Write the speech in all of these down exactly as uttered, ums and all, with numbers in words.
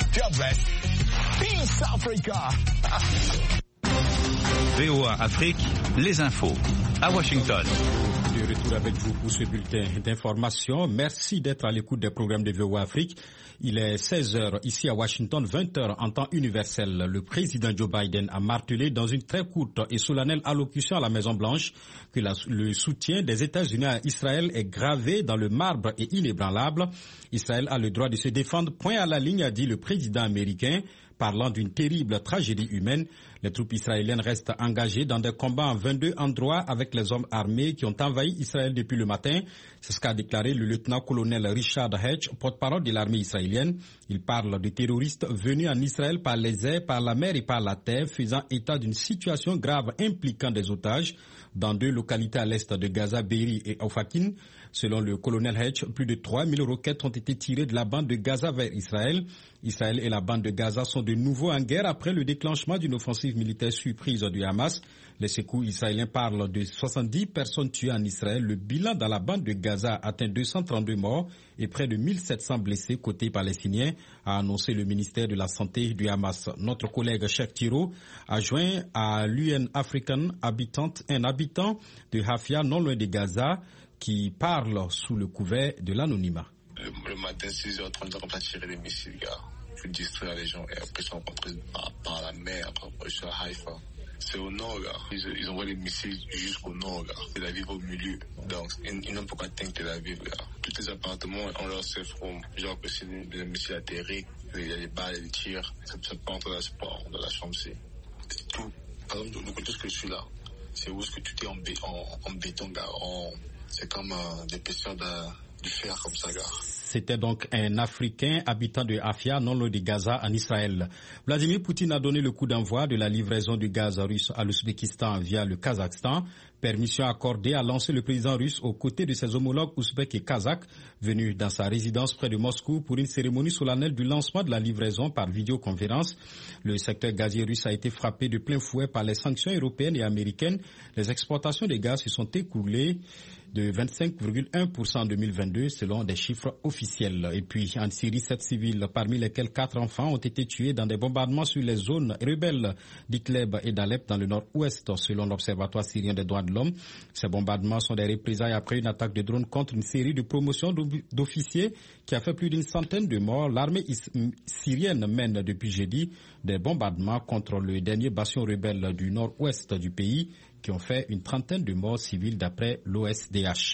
God bless. Peace, Africa. V O A Afrique, les infos à Washington. De retour avec vous pour ce bulletin d'information. Merci d'être à l'écoute des programmes de V O A Afrique. Il est seize heures ici à Washington, vingt heures en temps universel. Le président Joe Biden a martelé dans une très courte et solennelle allocution à la Maison-Blanche que la, le soutien des États-Unis à Israël est gravé dans le marbre et inébranlable. Israël a le droit de se défendre. Point à la ligne, a dit le président américain. Parlant d'une terrible tragédie humaine, les troupes israéliennes restent engagées dans des combats en vingt-deux endroits avec les hommes armés qui ont envahi Israël depuis le matin. C'est ce qu'a déclaré le lieutenant-colonel Richard Hedge, porte-parole de l'armée israélienne. Il parle de terroristes venus en Israël par les airs, par la mer et par la terre, faisant état d'une situation grave impliquant des otages dans deux localités à l'est de Gaza, Be'eri et Ofakim. Selon le colonel Hedge, plus de trois mille roquettes ont été tirées de la bande de Gaza vers Israël. Israël et la bande de Gaza sont de nouveau en guerre après le déclenchement d'une offensive militaire surprise du Hamas. Les secours israéliens parlent de soixante-dix personnes tuées en Israël. Le bilan dans la bande de Gaza atteint deux cent trente-deux morts et près de mille sept cents blessés côté palestinien, a annoncé le ministère de la Santé du Hamas. Notre collègue Cheikh Tiro a joint à l'U N African Habitant, un habitant de Hafia, non loin de Gaza, qui parle sous le couvert de l'anonymat. Le, le matin, six heures trente, on va tirer des missiles, gars, pour distraire les gens. Et après, ils sont rentrés par, par la mer, après, sur Haïfa. C'est au nord, gars. Ils, ils envoient des missiles jusqu'au nord, gars. Tel Aviv au milieu. Donc, ils, ils n'ont pas atteindre Tel Aviv, gars. Tous les appartements, on leur sait from. Genre que c'est des, des missiles atterrés, il y a des balles, des tirs. Ça, ça peut entrer dans la, dans la chambre, c'est tout. Par exemple, de côté, ce que je suis là, c'est où est-ce que tout est en, bé, en, en béton, gars. En, c'est comme euh, des questions de, de fer, comme ça, gars. C'était donc un Africain habitant de Hafia, non loin de Gaza, en Israël. Vladimir Poutine a donné le coup d'envoi de la livraison du gaz russe à l'Ouzbékistan via le Kazakhstan. Permission accordée à lancer le président russe aux côtés de ses homologues ouzbeks et kazakhs venus dans sa résidence près de Moscou pour une cérémonie solennelle du lancement de la livraison par vidéoconférence. Le secteur gazier russe a été frappé de plein fouet par les sanctions européennes et américaines. Les exportations de gaz se sont écoulées de vingt-cinq virgule un pour cent en deux mille vingt-deux selon des chiffres officiels. Et puis en Syrie, sept civils, parmi lesquels quatre enfants, ont été tués dans des bombardements sur les zones rebelles d'Idlib et d'Alep dans le nord-ouest, selon l'Observatoire syrien des droits de l'homme. Ces bombardements sont des représailles après une attaque de drone contre une série de promotions d'officiers qui a fait plus d'une centaine de morts. L'armée syrienne mène depuis jeudi des bombardements contre le dernier bastion rebelle du nord-ouest du pays, qui ont fait une trentaine de morts civiles d'après l'O S D H.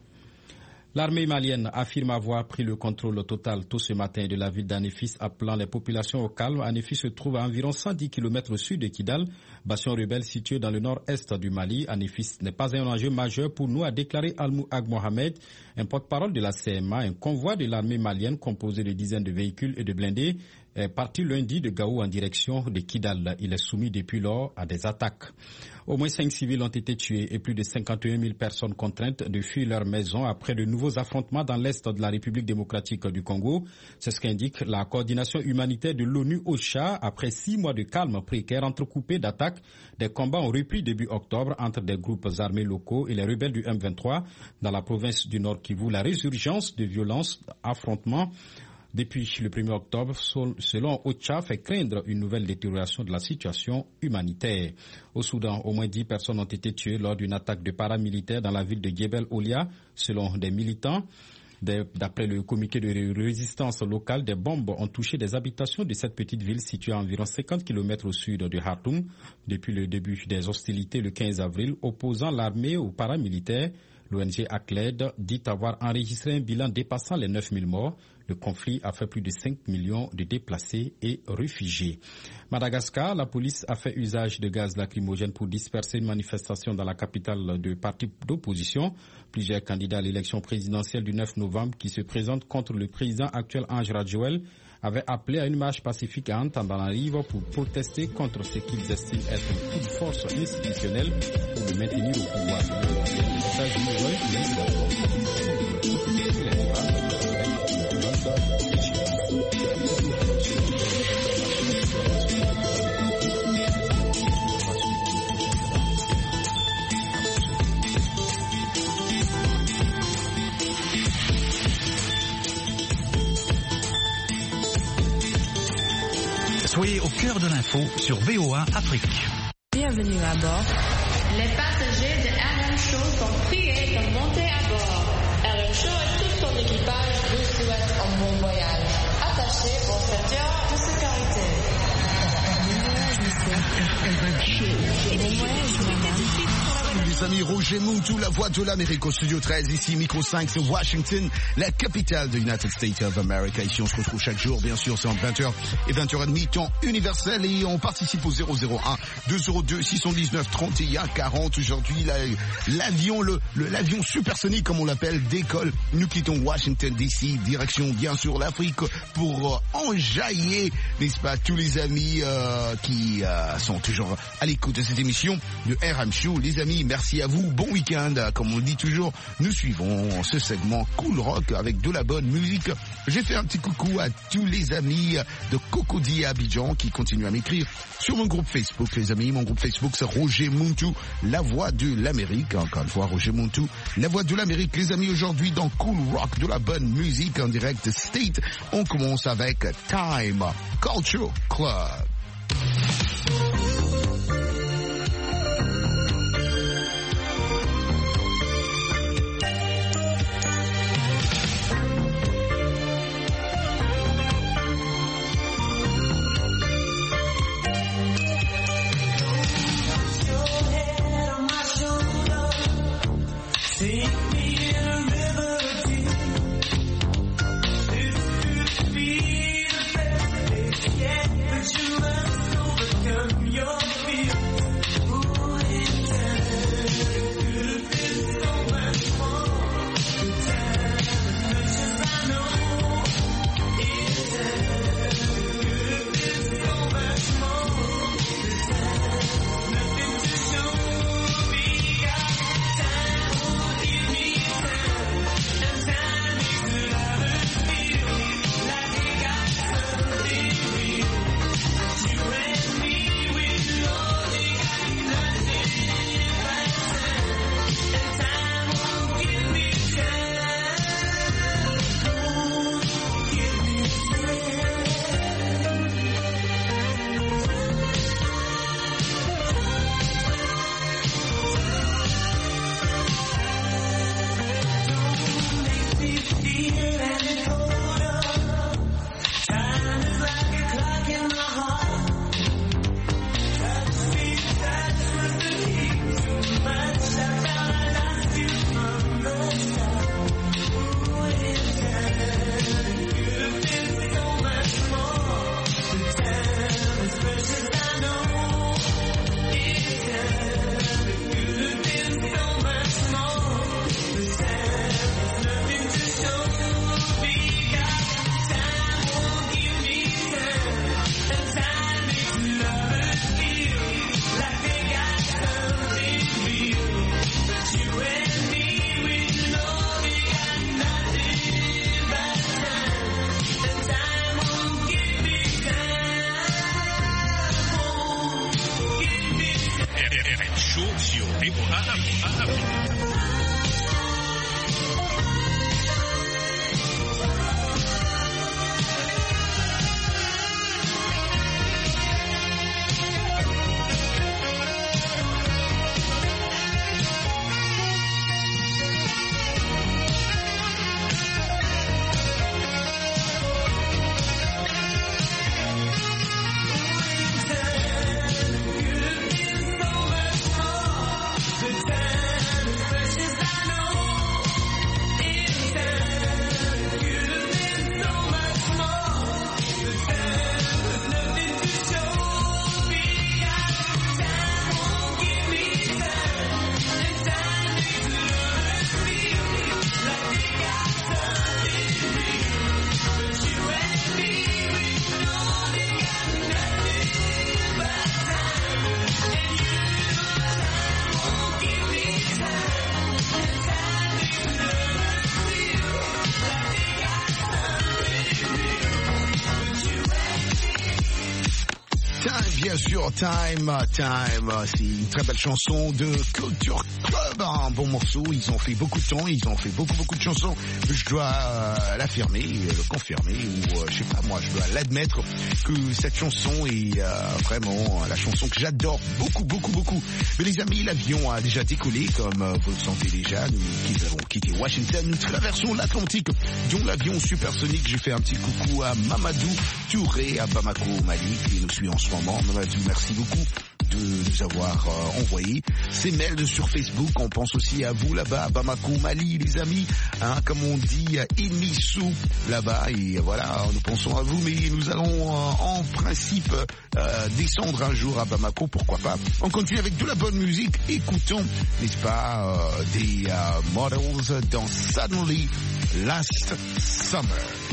L'armée malienne affirme avoir pris le contrôle total tôt ce matin de la ville d'Anefis, appelant les populations au calme. Anefis se trouve à environ cent dix kilomètres au sud de Kidal, bastion rebelle situé dans le nord-est du Mali. Anefis n'est pas un enjeu majeur pour nous, a déclaré Almou Ag Mohamed, un porte-parole de la C M A. Un convoi de l'armée malienne composé de dizaines de véhicules et de blindés est parti lundi de Gao en direction de Kidal. Il est soumis depuis lors à des attaques. Au moins cinq civils ont été tués et plus de cinquante et un mille personnes contraintes de fuir leur maison après de nouveaux affrontements dans l'est de la République démocratique du Congo. C'est ce qu'indique la coordination humanitaire de l'ONU OCHA. Après six mois de calme précaire entrecoupé d'attaques, des combats ont repris début octobre entre des groupes armés locaux et les rebelles du M vingt-trois dans la province du Nord Kivu. La résurgence de violences, affrontements depuis le premier octobre, selon OCHA, fait craindre une nouvelle détérioration de la situation humanitaire. Au Soudan, au moins dix personnes ont été tuées lors d'une attaque de paramilitaires dans la ville de Djebel Olia, selon des militants. D'après le comité de résistance locale, des bombes ont touché des habitations de cette petite ville située à environ cinquante kilomètres au sud de Khartoum. Depuis le début des hostilités le quinze avril, opposant l'armée aux paramilitaires, l'O N G ACLED dit avoir enregistré un bilan dépassant les neuf mille morts. Le conflit a fait plus de cinq millions de déplacés et réfugiés. Madagascar, la police a fait usage de gaz lacrymogène pour disperser une manifestation dans la capitale de parti d'opposition. Plusieurs candidats à l'élection présidentielle du neuf novembre qui se présentent contre le président actuel Ange Radjoel avaient appelé à une marche pacifique à Antananarivo pour protester contre ce qu'ils estiment être une coup de force institutionnelle pour le maintenir au pouvoir. Soyez au cœur de l'info sur V O A Afrique. Bienvenue à bord. Les passagers de R M Show sont priés de monter à bord. R M Show et tout son équipage vous souhaitent un bon voyage. Attachez vos ceintures de sécurité. Les amis, Roger Muntu, la voix de l'Amérique au studio treize, ici micro cinq, c'est Washington, la capitale de United States of America. Ici on se retrouve chaque jour, bien sûr, c'est entre vingt heures et vingt heures trente, temps universel, et on participe au zéro zéro un deux zéro deux six cent dix-neuf trente et un quarante. Aujourd'hui, la, l'avion, le, le, l'avion supersonique, comme on l'appelle, décolle. Nous quittons Washington D C, direction bien sûr l'Afrique, pour euh, enjailler, n'est-ce pas, tous les amis euh, qui euh, sont toujours à l'écoute de cette émission de R M Show. Les amis, merci à vous, bon week-end. Comme on le dit toujours, nous suivons ce segment Cool Rock avec de la bonne musique. J'ai fait un petit coucou à tous les amis de Cocody à Abidjan qui continuent à m'écrire sur mon groupe Facebook. Les amis, mon groupe Facebook, c'est Roger Muntu, la voix de l'Amérique. Encore une fois, Roger Muntu, la voix de l'Amérique. Les amis, aujourd'hui dans Cool Rock, de la bonne musique en direct State, on commence avec Time Culture Club. Time, bien sûr, Time, Time, c'est une très belle chanson de Culture Club, un bon morceau, ils ont fait beaucoup de temps, ils ont fait beaucoup beaucoup de chansons, je dois euh, l'affirmer, le confirmer, ou euh, je sais pas moi, je dois l'admettre que cette chanson est euh, vraiment la chanson que j'adore beaucoup beaucoup beaucoup. Mais les amis, l'avion a déjà décollé, comme euh, vous le sentez déjà, nous qui avons quitté Washington, nous traversons l'Atlantique, dont l'avion supersonique. J'ai fait un petit coucou à Mamadou Touré à Bamako, Mali, qui nous suit en ce moment. Mamadou, merci beaucoup de nous avoir euh, envoyé ces mails sur Facebook. On pense aussi à vous là-bas, à Bamako, Mali, les amis, hein, comme on dit, Inissou là-bas. Et voilà, nous pensons à vous, mais nous allons euh, en principe euh, descendre un jour à Bamako, pourquoi pas. On continue avec de la bonne musique. Écoutons, n'est-ce pas, euh, des euh, Models dans Suddenly Last Summer.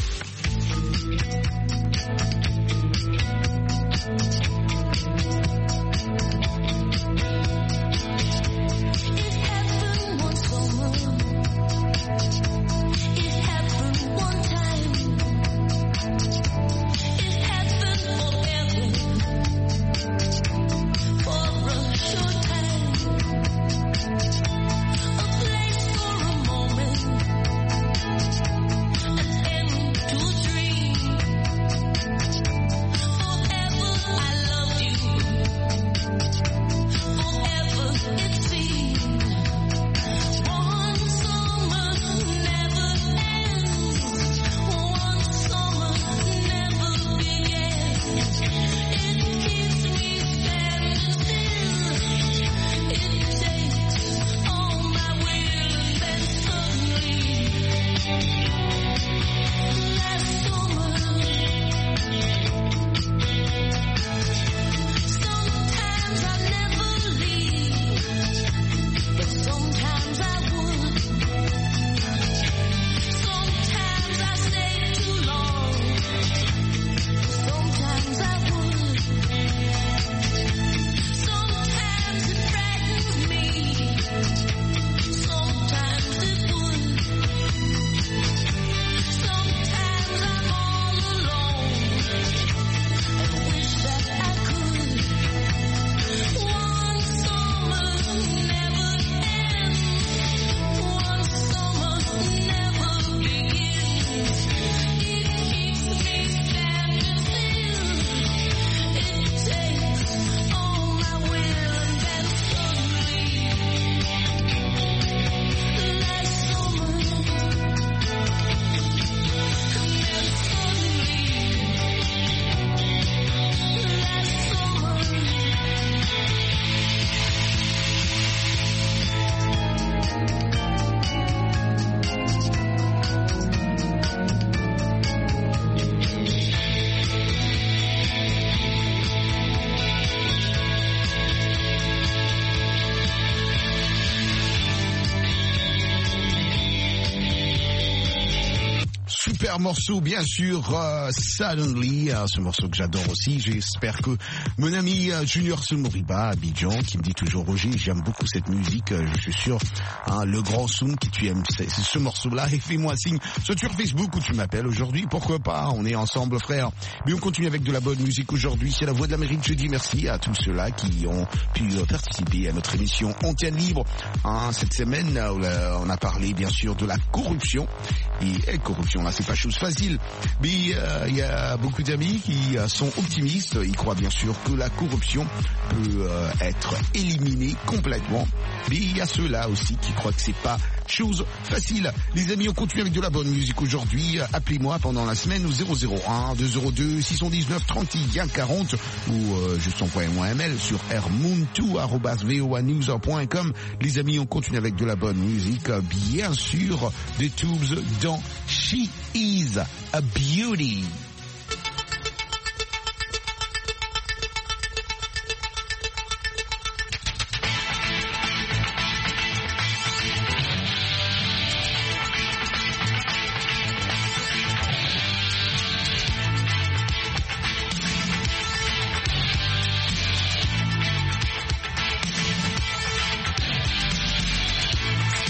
Morceau, bien sûr, uh, Suddenly, uh, ce morceau que j'adore aussi. J'espère que mon ami uh, Junior Soumoriba à Abidjan, qui me dit toujours Roger, j'aime beaucoup cette musique, uh, je suis sûr, hein, le grand Soum, qui tu aimes c'est, c'est ce morceau-là, et fais-moi signe, soit sur Facebook où tu m'appelles aujourd'hui, pourquoi pas, on est ensemble frère. Mais on continue avec de la bonne musique aujourd'hui, c'est la Voix de l'Amérique. Je dis merci à tous ceux-là qui ont pu uh, participer à notre émission Antenne Libre. Hein, cette semaine, uh, on a parlé bien sûr de la corruption, et, et corruption là c'est pas chose facile, mais il euh, y a beaucoup d'amis qui euh, sont optimistes, ils croient bien sûr que la corruption peut euh, être éliminée complètement, mais il y a ceux-là aussi qui croient que c'est pas chose facile. Les amis, on continue avec de la bonne musique aujourd'hui. Appelez-moi pendant la semaine au zéro zéro un deux zéro deux six un neuf trente et un quarante ou euh, juste envoyez-moi un mail sur rmoontou arobase voa news point com. Les amis, on continue avec de la bonne musique, bien sûr, des Tubes dans She Is a Beauty.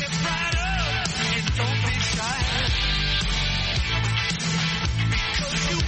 Don't be shy, 'cause you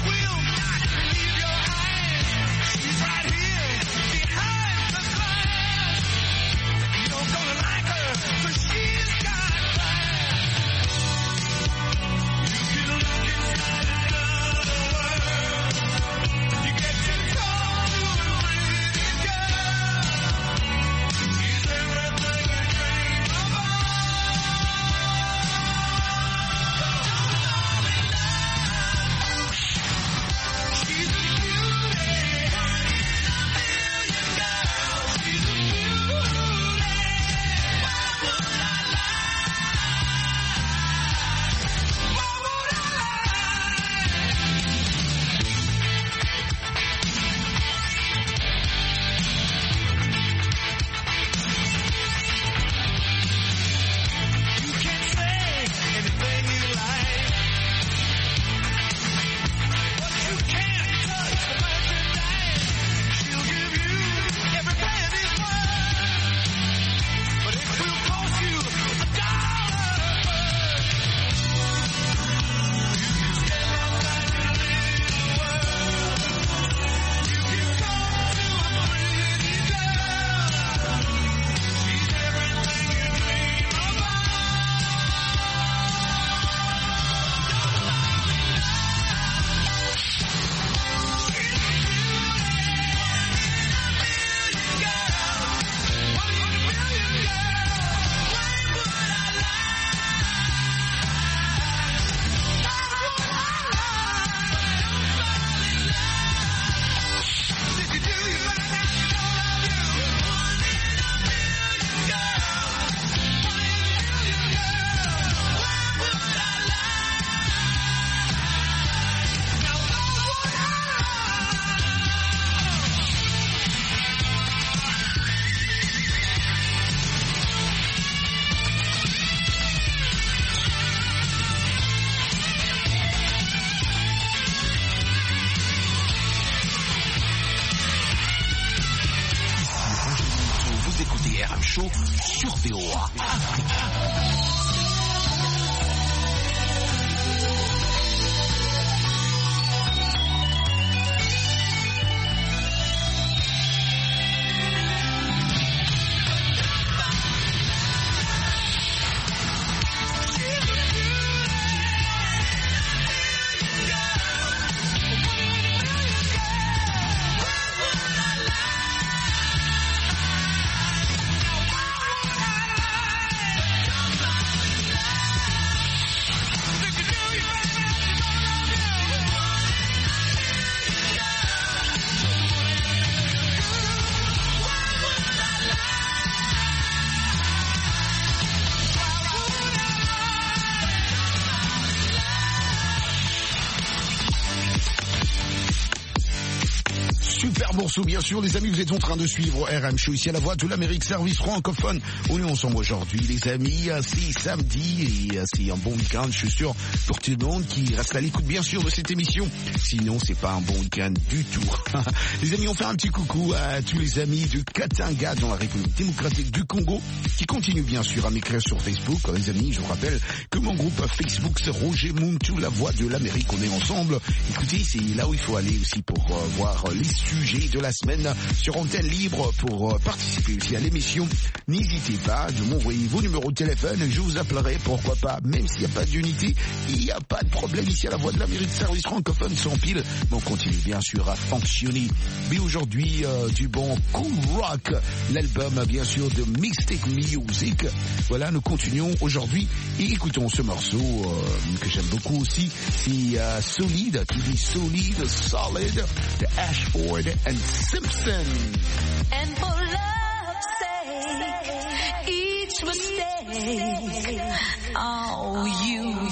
Show sur V O A. Morceau, bien sûr, les amis, vous êtes en train de suivre R M Show ici à la Voix de l'Amérique, service francophone. On est ensemble aujourd'hui, les amis. C'est samedi et c'est un bon week-end, je suis sûr, pour tout le monde qui reste à l'écoute, bien sûr, de cette émission. Sinon, c'est pas un bon week-end du tout. Les amis, on fait un petit coucou à tous les amis de Katanga, dans la République démocratique du Congo, qui continuent, bien sûr, à m'écrire sur Facebook. Les amis, je vous rappelle que mon groupe Facebook, c'est Roger Muntu, la Voix de l'Amérique. On est ensemble. Écoutez, c'est là où il faut aller aussi pour euh, voir les sujets de la semaine sur antenne libre pour participer aussi à l'émission. N'hésitez pas de m'envoyer vos numéros de téléphone, je vous appellerai, pourquoi pas, même s'il n'y a pas d'unité, il n'y a pas de problème ici à la Voix de l'Amérique, service francophone sans pile, mais on continue bien sûr à fonctionner. Mais aujourd'hui, euh, du bon Cool Rock, l'album bien sûr de Mystic Music. Voilà, nous continuons aujourd'hui et écoutons ce morceau euh, que j'aime beaucoup aussi, c'est euh, Solid, qui dit Solid, Solid, de Ashford and Simpson. And for love's sake, each mistake, oh, you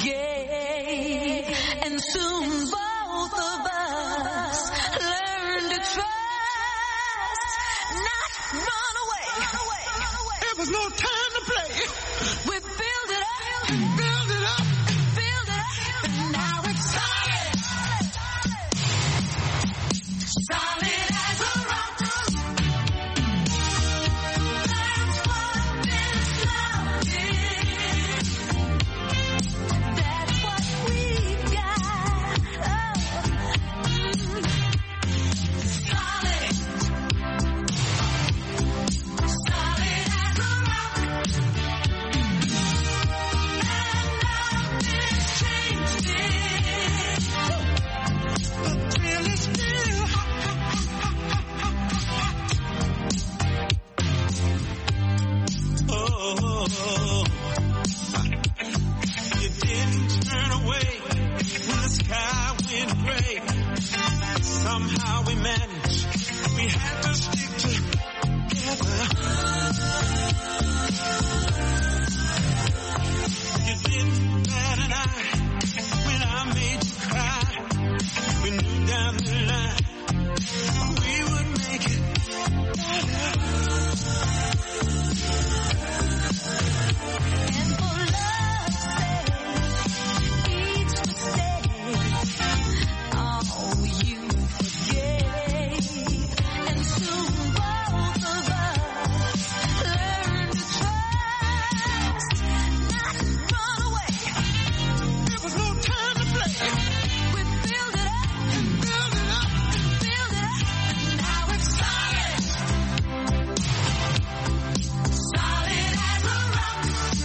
forgave. And soon both of us learn to trust, not run away. There was no time to play. We build it up, build it up, build it up, and now it's solid. Solid. Somehow we managed, we had to stick together. You didn't bat an eye when I made you cry. We knew down the line we would make it better. And for love's sake, each mistake, oh, you forgave. And soon both of us learn to trust, not run away. There was no time to play. We build it up, And build it up. build it up, and now it's solid. Solid as a rock.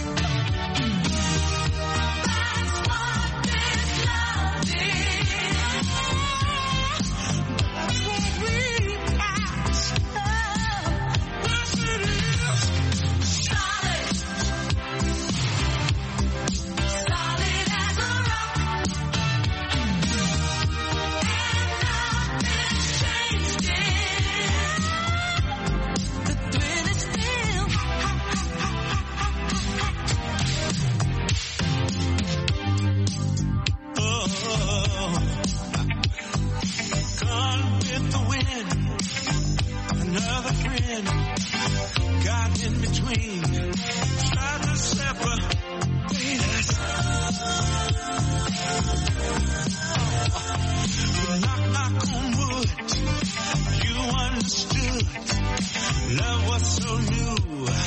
That's what this love is. That's what we got. Oh, Yes, it is. solid. Solid as a rock. And nothing's changed it. The thrill is still. Oh, gone with the wind. Another friend got in between, tried to separate us. But knock, knock on wood, you understood. Love was so new.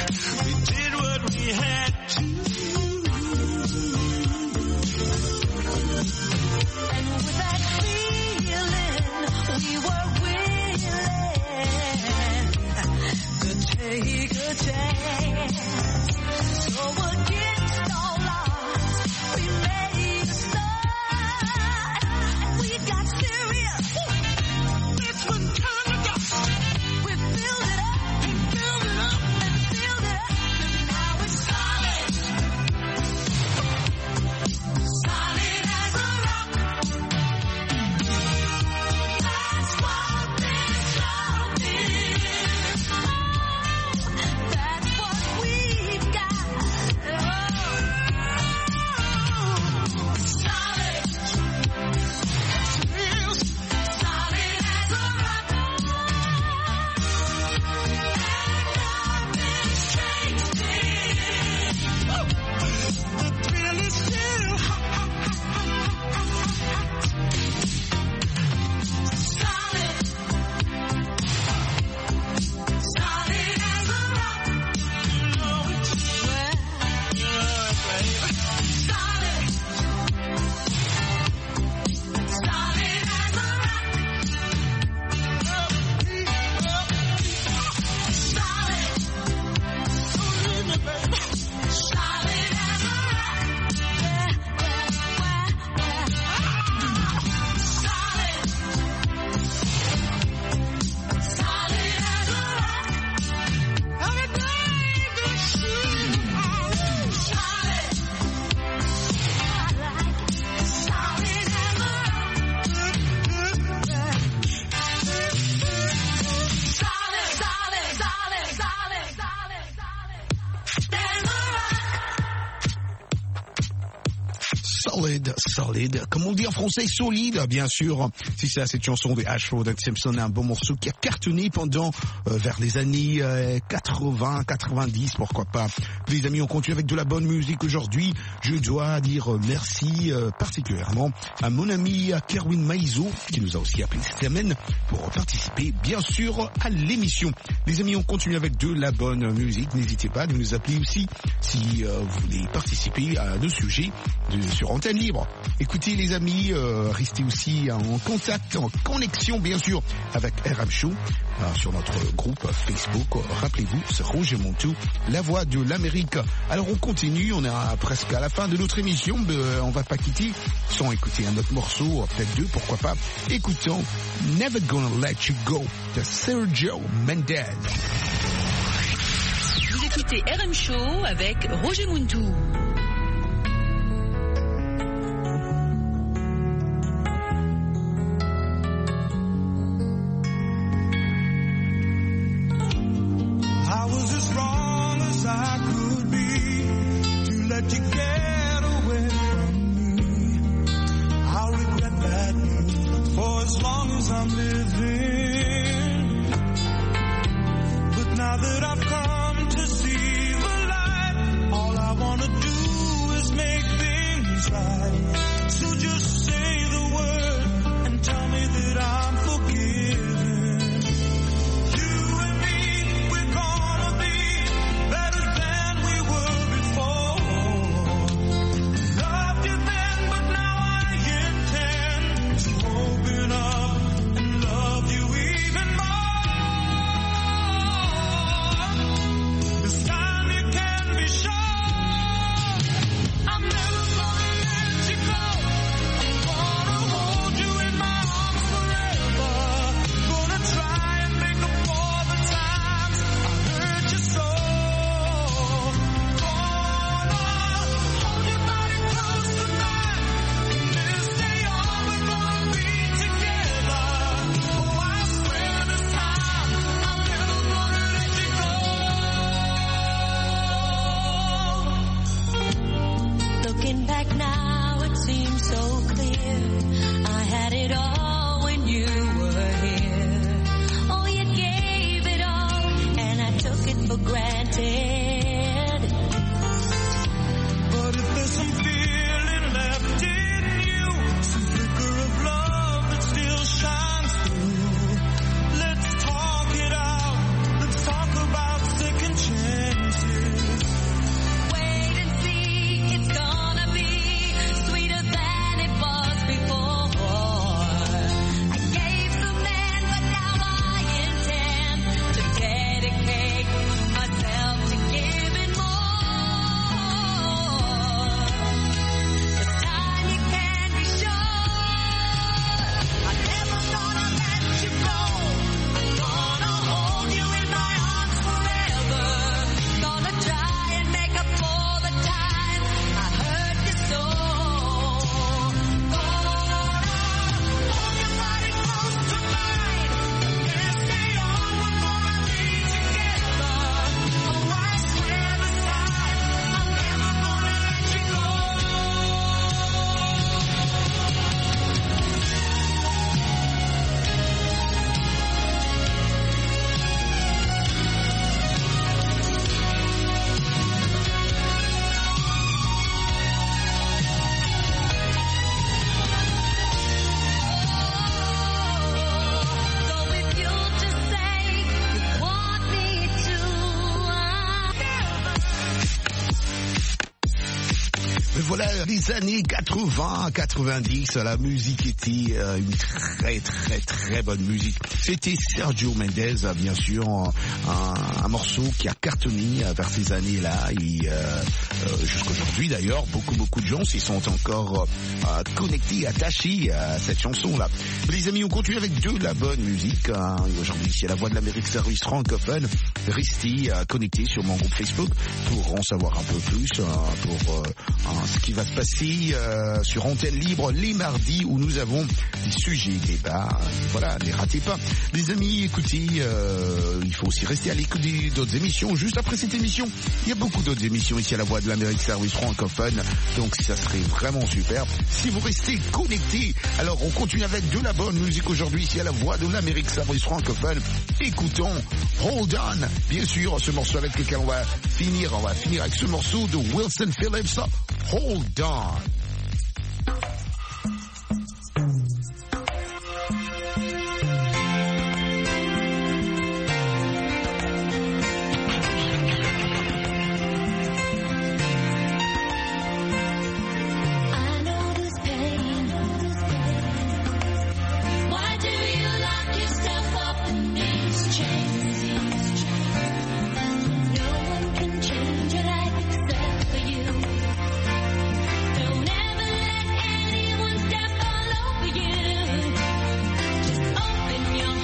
solid. Comme on dit en français, solide, bien sûr. Si c'est cette chanson de Ashford and Simpson, un bon morceau qui a cartonné pendant, euh, vers les années euh, quatre-vingts, quatre-vingt-dix, pourquoi pas. Les amis, on continue avec de la bonne musique aujourd'hui. Je dois dire euh, merci euh, particulièrement à mon ami Kerwin Maizo, qui nous a aussi appelé cette semaine pour participer, bien sûr, à l'émission. Les amis, on continue avec de la bonne musique. N'hésitez pas de nous appeler aussi si euh, vous voulez participer à nos sujets de, sur Antenne Libre. Écoutez les amis, euh, restez aussi en contact, en connexion bien sûr avec R M Show euh, sur notre groupe Facebook. Rappelez-vous, c'est Roger Montou, la voix de l'Amérique. Alors on continue, on est presque à la fin de notre émission, mais euh, on va pas quitter sans écouter un autre morceau, peut-être deux, pourquoi pas. Écoutons Never Gonna Let You Go de Sergio Mendes. Vous écoutez R M Show avec Roger Montou. I was as wrong as I could be to let you get away from me. I'll regret that for as long as I'm living. But now that I've come to see the light, all I wanna do is make things right. So just say the word and tell me that I'm forgiven. Voilà, les années quatre-vingts, quatre-vingt-dix, la musique était euh, une très très très bonne musique. C'était Sergio Mendes, bien sûr, un, un morceau qui a cartonné vers ces années-là et euh, euh, jusqu'aujourd'hui d'ailleurs, beaucoup beaucoup de gens s'y sont encore euh, connectés, attachés à cette chanson-là. Les amis, on continue avec de la bonne musique. Hein. Aujourd'hui, c'est la voix de l'Amérique Service francophone. Restez euh, connectés sur mon groupe Facebook pour en savoir un peu plus, euh, pour euh, ce qui va se passer euh, sur Antenne Libre les mardis où nous avons des sujets, des débats. Voilà, ne les ratez pas. Les amis, écoutez, euh, il faut aussi rester à l'écoute d'autres émissions. Juste après cette émission, il y a beaucoup d'autres émissions ici à la Voix de l'Amérique, service francophone. Donc ça serait vraiment super si vous restez connectés. Alors on continue avec de la bonne musique aujourd'hui ici à la Voix de l'Amérique, service francophone. Écoutons Hold On, bien sûr, ce morceau avec lequel on va finir. On va finir avec ce morceau de Wilson Phillips, Hold On.